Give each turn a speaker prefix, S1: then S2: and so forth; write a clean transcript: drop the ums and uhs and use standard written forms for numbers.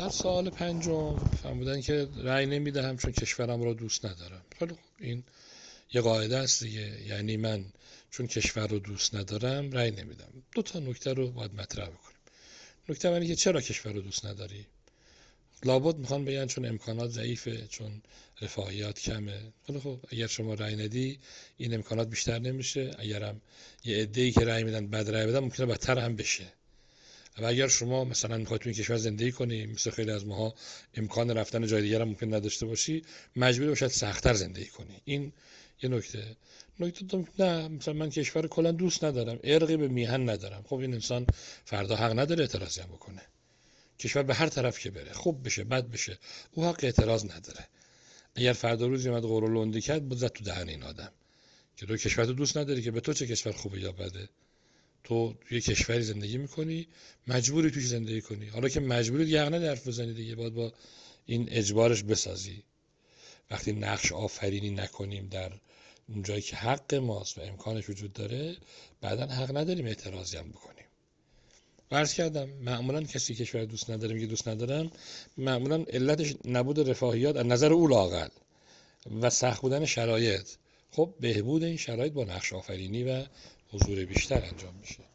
S1: در سوال پنجم فرمودن که رأی نمیدهم چون کشورم را دوست ندارم. خیلی خوب، این یه قاعده است دیگه، یعنی من چون کشور رو دوست ندارم رأی نمیدم. دو تا نکته رو باید مطرح بکنیم. نکته اینه که چرا کشور رو دوست نداری؟ لابد میخوان بگن چون امکانات ضعیفه، چون رفاهیات کمه. خیلی خب، اگر شما رأی ندی این امکانات بیشتر نمیشه، اگرم یه عده‌ای که رأی میدن بد رأی بدن ممکنه بدتر هم بشه. و اگر شما مثلا میخواید تو این کشور زندگی کنی، مثل خیلی از ماها امکان رفتن جای دیگر هم ممکن نداشته باشی، مجبور باشی سخت‌تر زندگی کنی. این یه نکته. نکته دوم، نه مثلا من کشور کلا دوست ندارم، ارقی به میهن ندارم. خب این انسان فردا حق نداره اعتراضی هم بکنه. کشور به هر طرف که بره، خوب بشه بد بشه، او حق اعتراض نداره. اگر فردا روزی اومد قرولندی کرد، بود زد تو دهن این آدم که تو کشور تو دوست نداری، که به تو چه کشور خوبه یا بده. تو توی کشوری زندگی میکنی، مجبوری توش زندگی کنی. حالا که مجبوری دیگه حق نداری حرف بزنی دیگه، باید با این اجبارش بسازی. وقتی نقش آفرینی نکنیم در اون جایی که حق ماست و امکانش وجود داره، بعداً حق نداریم اعتراضی هم بکنیم. عرض کردم معمولا کسی کشور دوست نداره میگه دوست ندارم، معمولا علتش نبود رفاهیات از نظر او لااقل و سخت بودن شرایط. خب بهبود این شرایط با نقش آفرینی و حضور بیشتر انجام میشه.